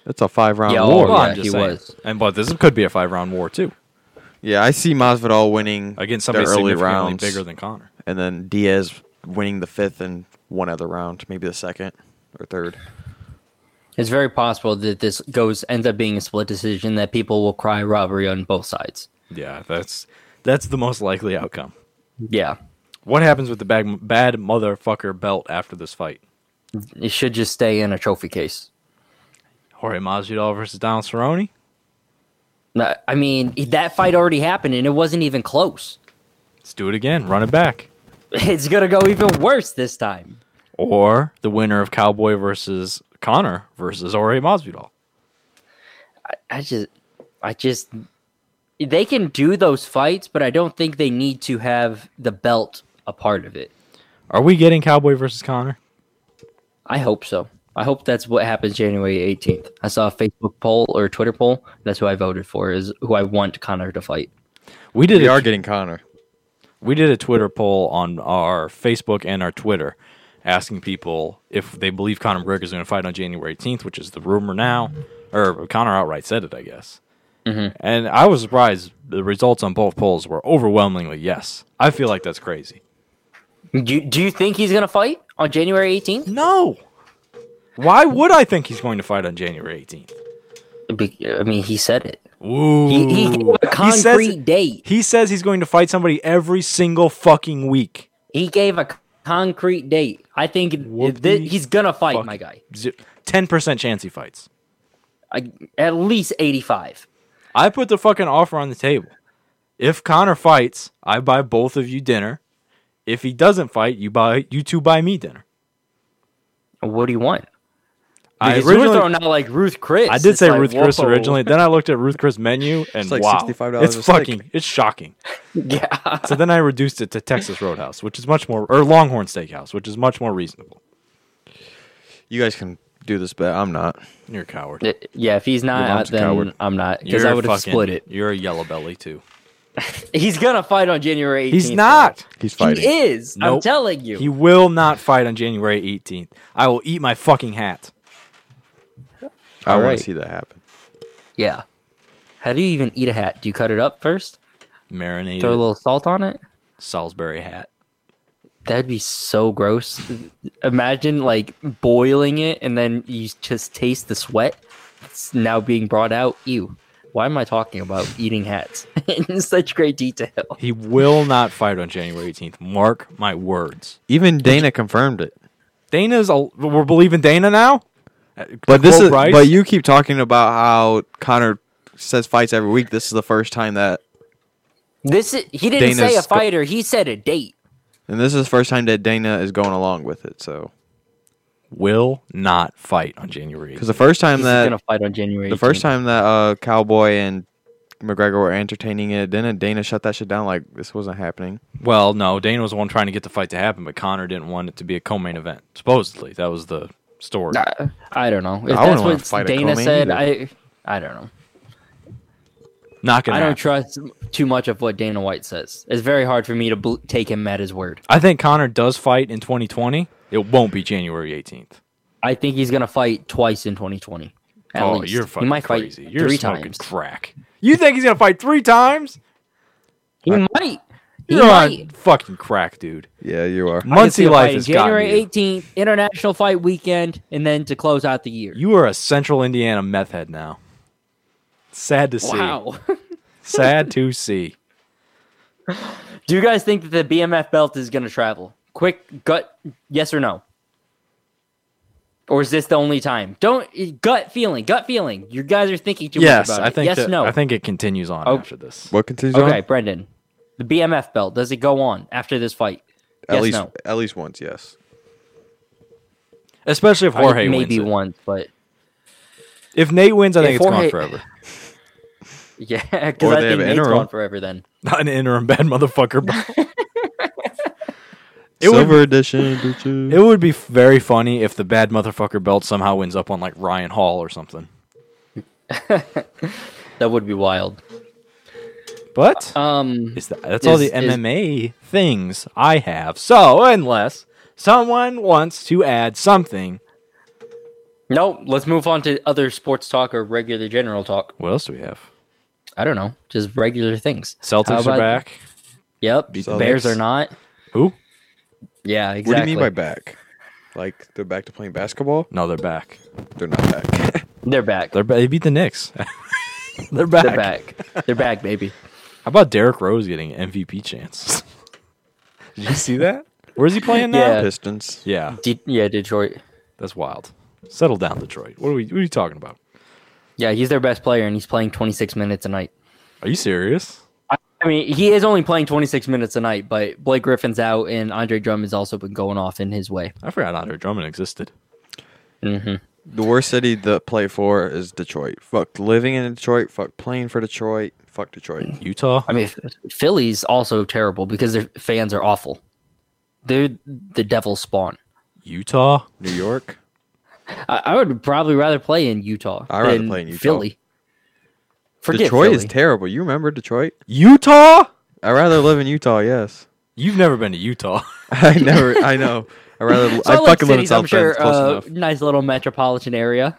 It's a 5-round Yeah, war. Well, yeah, I'm just he saying. was. But this could be a 5-round war too Yeah, I see Masvidal winning against the somebody early significantly rounds, bigger than Connor. and then Diaz winning the 5th and one other round, maybe the 2nd or 3rd. It's very possible that this ends up being a split decision that people will cry robbery on both sides. Yeah, that's the most likely outcome. Yeah. What happens with the bad motherfucker belt after this fight? It should just stay in a trophy case. Jorge Masvidal versus Donald Cerrone? No, I mean, that fight already happened and it wasn't even close. Let's do it again. Run it back. It's going to go even worse this time. Or the winner of Cowboy versus Connor versus Jorge Masvidal. I just, they can do those fights, but I don't think they need to have the belt a part of it. Are we getting Cowboy versus Connor? I hope so. I hope that's what happens January 18th. I saw a Facebook poll or a Twitter poll. That's who I voted for, is who I want Connor to fight. We are getting Connor. We did a Twitter poll on our Facebook and our Twitter asking people if they believe Conor McGregor is going to fight on January 18th, which is the rumor now. Or Conor outright said it, I guess. Mm-hmm. And I was surprised the results on both polls were overwhelmingly yes. I feel like that's crazy. Do you think he's going to fight on January 18th? No. Why would I think he's going to fight on January 18th? I mean, he said it. Ooh. He gave a concrete date. He says he's going to fight somebody every single fucking week. He gave a concrete date. I think he's going to fight, my guy. 10% chance he fights. At least 85. I put the fucking offer on the table. If Conor fights, I buy both of you dinner. If he doesn't fight, you two buy me dinner. What do you want? Because we're throwing out like Ruth Chris. I did say like, Ruth Chris whoa. originally. Then I looked at Ruth Chris menu and like wow, $65 it's a steak. fucking, it's shocking. Yeah. So then I reduced it to Texas Roadhouse, which is much more, or Longhorn Steakhouse, which is much more reasonable. You guys can do this bet. I'm not. You're a coward. Yeah, if he's Your not, mom's a then coward. I'm not. Because You're I would have fucking- split it. You're a yellow belly too. He's going to fight on January 18th. He's not. He's fighting. He is. I'm Nope. telling you. He will not fight on January 18th. I will eat my fucking hat. I want Alright. to see that happen. Yeah. How do you even eat a hat? Do you cut it up first? Marinated Throw a little salt on it? Salisbury hat. That'd be so gross. Imagine like boiling it and then you just taste the sweat. It's now being brought out. Ew. Why am I talking about eating hats in such great detail? He will not fight on January 18th. Mark my words. Even Dana confirmed it. We're believing Dana now? But this Quote is. Bryce? But you keep talking about how Connor says fights every week. This is the first time that, He didn't say a Dana's fighter. He said a date. and this is the first time that Dana is going along with it. So, Will not fight on January 18th. because the first time He's that gonna fight on January. the first 18th. time that Cowboy and McGregor were entertaining it, didn't Dana shut that shit down like this wasn't happening? Well, no, Dana was the one trying to get the fight to happen, but Connor didn't want it to be a co-main event. Supposedly, that was the story. I don't know. If I wouldn't that's wanna what fight a Dana co-main said, either. I don't know. Not gonna I don't happen. trust too much of what Dana White says. It's very hard for me to take him at his word. I think Connor does fight in 2020. It won't be January 18th. I think he's gonna fight twice in 2020. At Oh, least. you're He fucking might crazy. fight You're 3 smoking times. crack. You think he's gonna fight 3 times? He might. He You're might. on fucking crack, dude. Yeah, you are. I can see Muncie him life fighting has gotten January you. 18th, International Fight Weekend, and then to close out the year. You are a Central Indiana meth head now. Sad to see. Wow. Sad to see. Do you guys think that the BMF belt is going to travel? Quick gut, yes or no? Or is this the only time? Gut feeling. You guys are thinking too Yes, much about I it. think. Yes, no. I think it continues on Oh. after this. What continues Okay, on? Brendan. The BMF belt, does it go on after this fight? Yes, no. At least once, yes. Especially if Jorge Maybe wins. once, but If Nate wins, I think If it's gone Jorge- forever. yeah, Or because I they have think an Nate's interim. gone forever then. Not an interim bad motherfucker. It would- Silver edition. bitches. It would be very funny if the bad motherfucker belt somehow ends up on like Ryan Hall or something. That would be wild. But that's all the MMA things I have. So unless someone wants to add something, No, let's move on to other sports talk or regular general talk. What else do we have? I don't know, just regular things. How Celtics about- are back. Yep, Celtics. Bears are not. Who? Yeah, exactly. What do you mean by back? Like they're back to playing basketball? No, they're back. They're not back. They're back. They beat the Knicks. They're back. They're back. They're back, baby. How about Derrick Rose getting an MVP chance? Did you see that? Where's he playing now? Yeah. Pistons. Yeah, Detroit. that's wild. Settle down, Detroit. What are you talking about? Yeah, he's their best player, and he's playing 26 minutes a night. Are you serious? I mean, he is only playing 26 minutes a night, but Blake Griffin's out, and Andre Drummond's also been going off in his way. I forgot Andre Drummond existed. The worst city to play for is Detroit. Fuck living in Detroit. Fuck playing for Detroit. Fuck Detroit. Utah? I mean, Philly's also terrible because their fans are awful. They're the devil's spawn. Utah? New York. I would probably rather play in Utah I'd rather than play in Utah. Philly. Forget Detroit Philly. is terrible. You remember Detroit? Utah? I'd rather live in Utah. Yes. You've never been to Utah. I never. I know. I rather. So I like fucking live in cities, I'm South sure, Bend. It's close enough. nice little metropolitan area.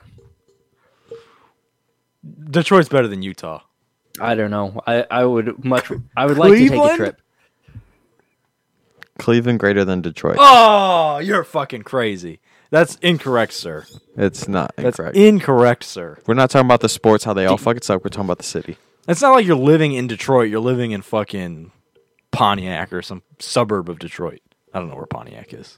Detroit's better than Utah. I don't know. I would like to take a Cleveland? trip. Cleveland greater than Detroit. Oh, you're fucking crazy. That's incorrect, sir. It's not That's incorrect. incorrect, sir. We're not talking about the sports, how they all fucking suck. We're talking about the city. It's not like you're living in Detroit. You're living in fucking Pontiac or some suburb of Detroit. I don't know where Pontiac is.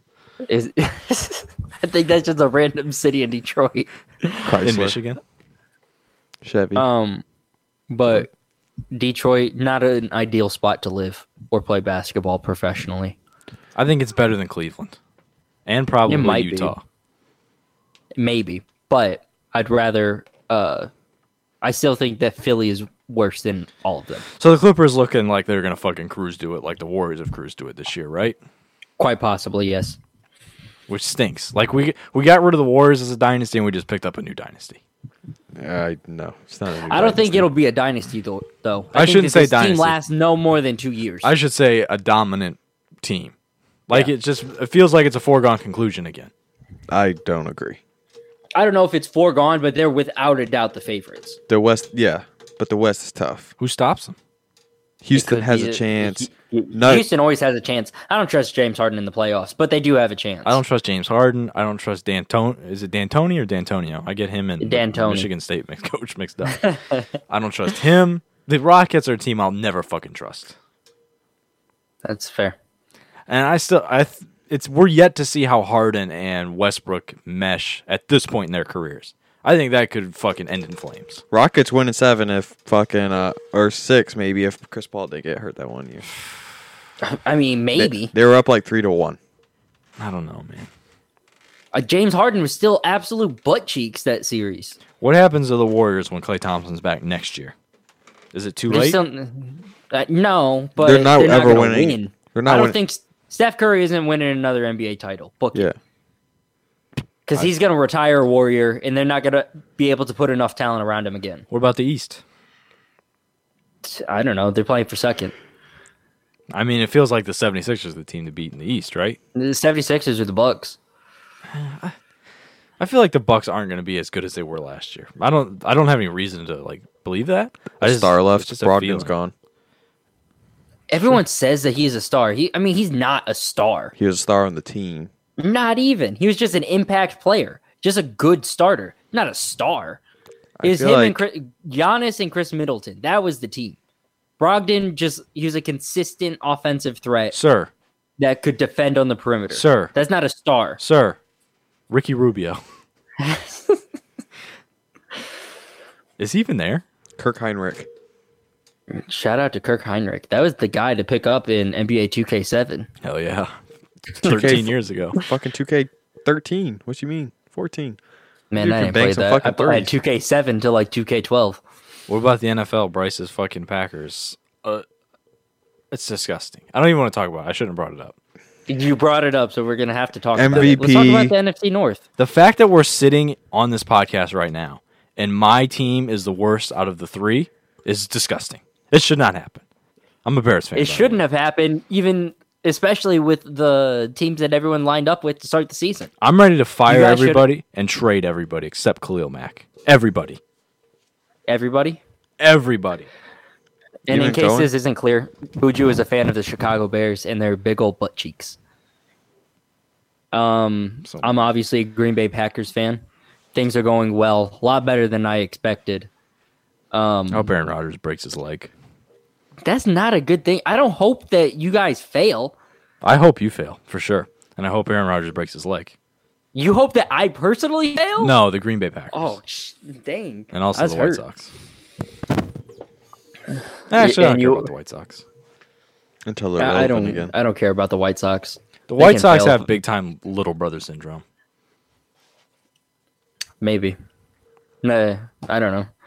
I think that's just a random city in Detroit. Chrysler. In Michigan? Chevy. But Detroit, not an ideal spot to live or play basketball professionally. I think it's better than Cleveland. And probably It might be. Utah. Maybe, but I'd rather. I still think that Philly is worse than all of them. So the Clippers looking like they're going to fucking cruise to it like the Warriors have cruised to it this year, right? Quite possibly, yes. Which stinks. Like we got rid of the Warriors as a dynasty and we just picked up a new dynasty. No, it's not. I don't think it'll be a dynasty though. I think shouldn't that say this dynasty. Team lasts no more than 2 years. I should say a dominant team. Like it feels like it's a foregone conclusion again. I don't agree. I don't know if it's foregone, but they're without a doubt the favorites. The West, yeah, but the West is tough. Who stops them? Houston Could has be a chance. Houston always has a chance. I don't trust James Harden in the playoffs, but they do have a chance. I don't trust James Harden. I don't trust D'Antoni. Is it D'Antoni or D'Antonio? I get him and D'Antoni. Michigan State coach mixed up. I don't trust him. The Rockets are a team I'll never fucking trust. That's fair. And we're yet to see how Harden and Westbrook mesh at this point in their careers. I think that could fucking end in flames. Rockets winning 7 if fucking or 6 maybe if Chris Paul did get hurt that one year. I mean, maybe. They were up like 3-1. I don't know, man. James Harden was still absolute butt cheeks that series. What happens to the Warriors when Klay Thompson's back next year? Is it too There's late? some- no, but They're not ever gonna winning. win. They're not I don't winning. think Steph Curry isn't winning another NBA title. Book Yeah. it. Because he's going to retire a Warrior, and they're not going to be able to put enough talent around him again. What about the East? I don't know. They're playing for second. I mean, it feels like the 76ers are the team to beat in the East, right? The 76ers are the Bucks. I feel like the Bucks aren't going to be as good as they were last year. I don't have any reason to like believe that. Star it's left. just a Brogdon's feeling. gone. Everyone says that he's a star. He's not a star. He was a star on the team. Not even. He was just an impact player. Just a good starter. Not a star. It was him feel and like- Giannis and Chris Middleton. That was the team. Brogdon he was a consistent offensive threat Sir, that could defend on the perimeter. Sir. That's not a star. sir, Ricky Rubio. Is he even there? Kirk Heinrich. Shout out to Kirk Heinrich. That was the guy to pick up in NBA 2K7. Hell yeah. 13 years ago. Fucking 2K13. What you mean? 14. Man, You I can didn't bang play some that. fucking I played threes. 2K7 till like 2K12. What about the NFL? Bryce's fucking Packers. It's disgusting. I don't even want to talk about it. I shouldn't have brought it up. You brought it up, so we're going to have to talk about MVP. it. Let's talk about the NFC North. The fact that we're sitting on this podcast right now and my team is the worst out of the 3 is disgusting. It should not happen. I'm a Bears fan. It shouldn't have happened even especially with the teams that everyone lined up with to start the season. I'm ready to fire guys should- everybody and trade everybody except Khalil Mack. Everybody. Everybody. And Even in case Cohen? this isn't clear, Buju is a fan of the Chicago Bears and their big old butt cheeks. I'm obviously a Green Bay Packers fan. Things are going well, a lot better than I expected. I hope Aaron Rodgers breaks his leg. That's not a good thing. I don't hope that you guys fail. I hope you fail, for sure. And I hope Aaron Rodgers breaks his leg. You hope that I personally fail? No, the Green Bay Packers. Oh, dang. And also I was the White hurt. Sox. Actually, I don't And care you- about the White Sox. Until they're I relevant again. don't care about the White Sox. The They White can Sox fail. have big-time little brother syndrome. Maybe. Nah, I don't know.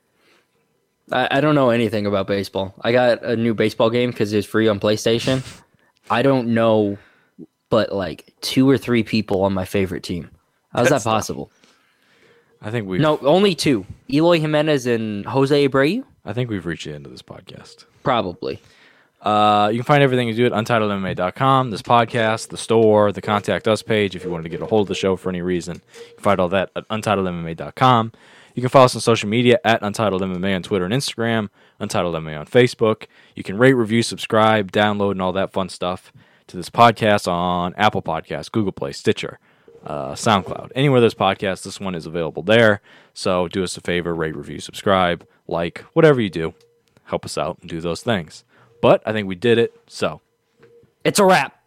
I don't know anything about baseball. I got a new baseball game because it's free on PlayStation. I don't know, but like 2 or 3 people on my favorite team. How's that possible? I think we've No, only 2. Eloy Jimenez and Jose Abreu? I think we've reached the end of this podcast. Probably. You can find everything you do at untitledmma.com, this podcast, the store, the contact us page if you wanted to get a hold of the show for any reason. You can find all that at untitledmma.com. You can follow us on social media at untitledmma on Twitter and Instagram, untitledmma on Facebook. You can rate, review, subscribe, download, and all that fun stuff to this podcast on Apple Podcasts, Google Play, Stitcher, SoundCloud. Anywhere there's podcasts, this one is available there. So do us a favor, rate, review, subscribe, like, whatever you do. Help us out and do those things. But I think we did it, so It's a wrap.